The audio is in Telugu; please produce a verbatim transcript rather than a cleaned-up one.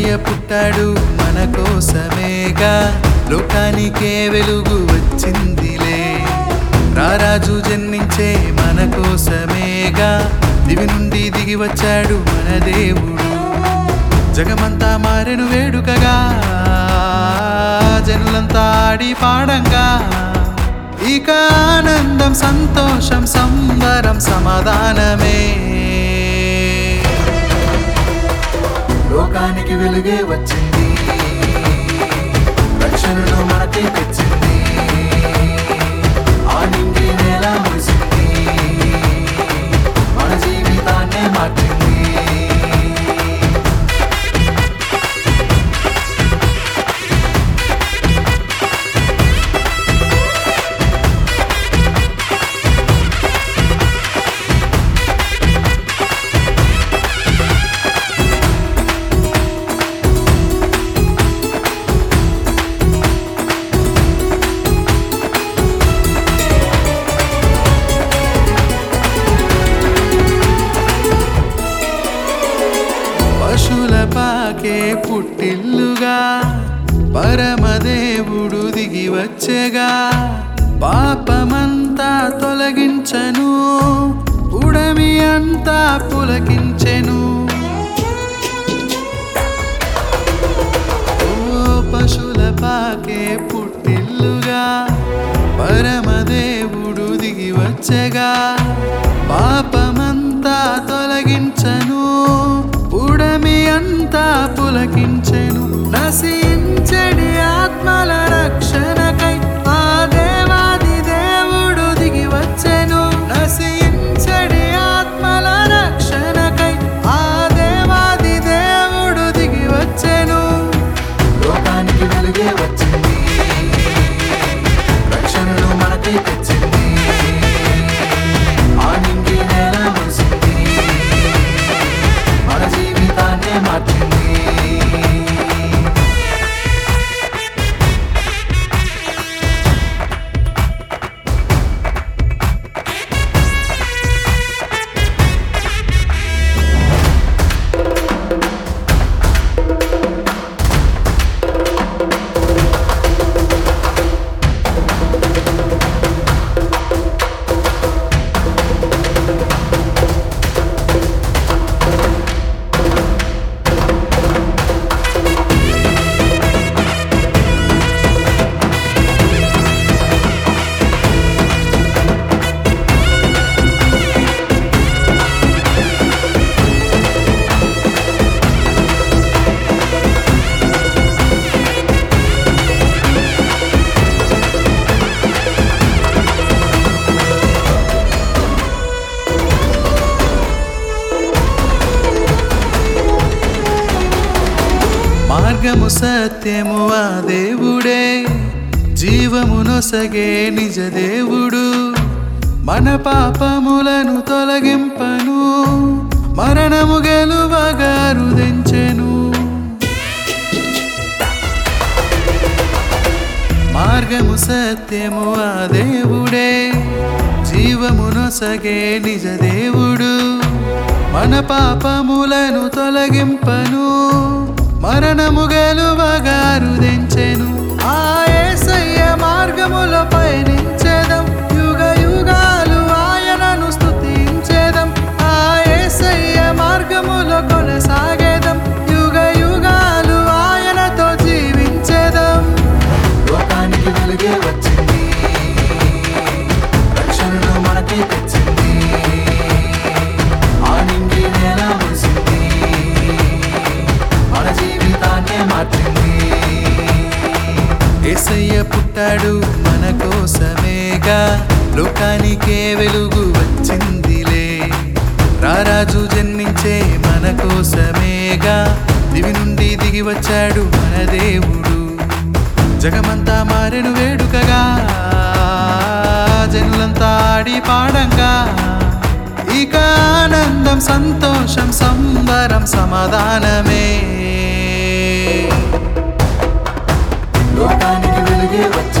యేసయ్య పుట్టాడు మన కోసమేగా, లోకానికే వెలుగు వచ్చిందిలే. రారాజు జన్మించే మన కోసమేగా, దివి నుండి దిగి వచ్చాడు మన దేవుడు. జగమంతా మారెను వేడుకగా, జనులంతా ఆడి పాడంగా. ఇక ఆనందం సంతోషం సంబరం సమాధానమే. లోకానికి వెలుగే వచ్చింది, రక్షణను మనకే తెచ్చింది. ఆ నింగి నేల మురిసింది, మన జీవితాన్నే మార్చింది. పశుల పాకే పుట్టిల్లుగా, పరమదేవుడు దిగి వచ్చేగా. పాపమంతా తొలగించెను, ఉడమి అంతా పులకించెను. ఓ పశుల పాకే పుట్టిల్లుగా, పరమదేవుడు దిగి వచ్చేగా. పాపమంతా తొలగించెను, ఉడమి అంతా పులకించెను. నశించెడి ఆత్మల రక్షణకై ఆ దేవాది దేవుడు దిగి వచ్చెను. నశించెడి ఆత్మల రక్షణకై ఆ దేవాది దేవుడు దిగి వచ్చెను. లోకానికి వెలుగే వచ్చింది, రక్షణను మనకే తెచ్చింది. ఆ నింగి నేల మురిసింది, మన జీవితాన్నే మార్చింది. మార్గము సత్యము ఆ దేవుడే, జీవమునొసగే నిజ దేవుడు. మన పాపములను తొలగింపను, మరణము గెలువగా రుదించెను. మార్గము సత్యము ఆ దేవుడే, జీవమునొసగే నిజ దేవుడు. మన పాపములను తొలగింపను, మరణము గెలువగా రుదించెను. ఆ యేసయ్య మార్గములో పయనించెదం, యుగ యుగాలు ఆయనను స్తుతించెదం. ఆ యేసయ్య మార్గములో కొనసాగేదం, యుగ యుగాలు ఆయనతో జీవించెదం. లోకానికి వెలుగే వచ్చింది, రక్షణను మనకే తెచ్చింది. ఆ నింగి నేల మురిసింది, మన జీవితాన్నే మార్చింది. యేసయ్య పుట్టాడు మన కోసమేగా, లోకానికే వెలుగు వచ్చిందిలే. రారాజు జన్మించే మన కోసమేగా, దివి నుండి దిగి వచ్చాడు మన దేవుడు. జగమంతా మారెను వేడుకగా, జనులంతా ఆడి పాడంగా. ఇక ఆనందం సంతోషం సంబరం సమాధానమే. లోకానికి వెలుగే వచ్చి